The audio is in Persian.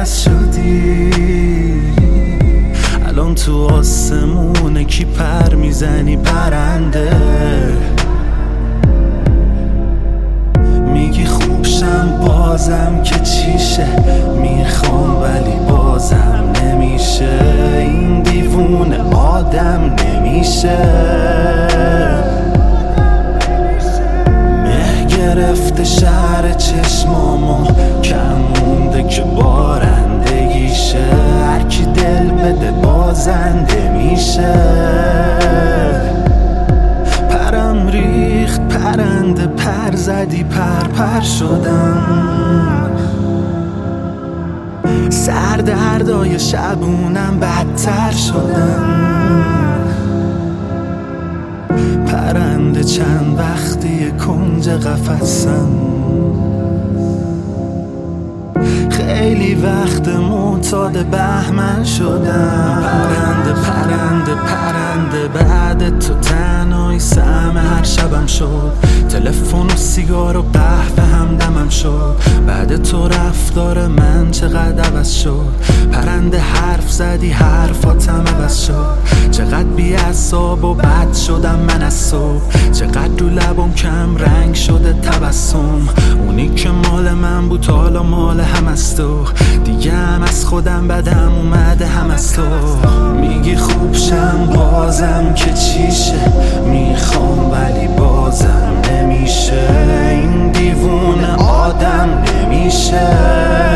عوض شدی. الان تو آسمونه کی پر میزنی پرنده، میگی خوبشم بازم که چیشه، میخوام ولی بازم نمیشه. این دیوونه آدم نمیشه. مه گرفته شهر چشمامو، کم مونده که بارندگیشه. هرکی دل بده بازنده میشه. پرم ریخت پرنده، پر زدی پر شدم. سردردای شبونم بدتر شدم. پرنده چند وقتی کنج قفسم، خیلی وقت معتاد بهمن شدم. پرنده بعد تو تنهایی سهم هر شبم شد. تلفن و سیگار و قهوه هم دمم شد. بعد تو رفتار من چقدر عوض شد. پرنده حرف زدی حرفاتم عوض شد. چقدر بی‌عصاب و بد شدم من از صبح. چقدر رو لبم کم رنگ شده تبسم. اونی که مال من بود حالا مال هم از تو. دیگه هم از خودم بدم اومده هم از تو. میگی خوبشم بازم که چیشه، میخوام ولی بازم نمیشه. این دیوونه آدم نمیشه.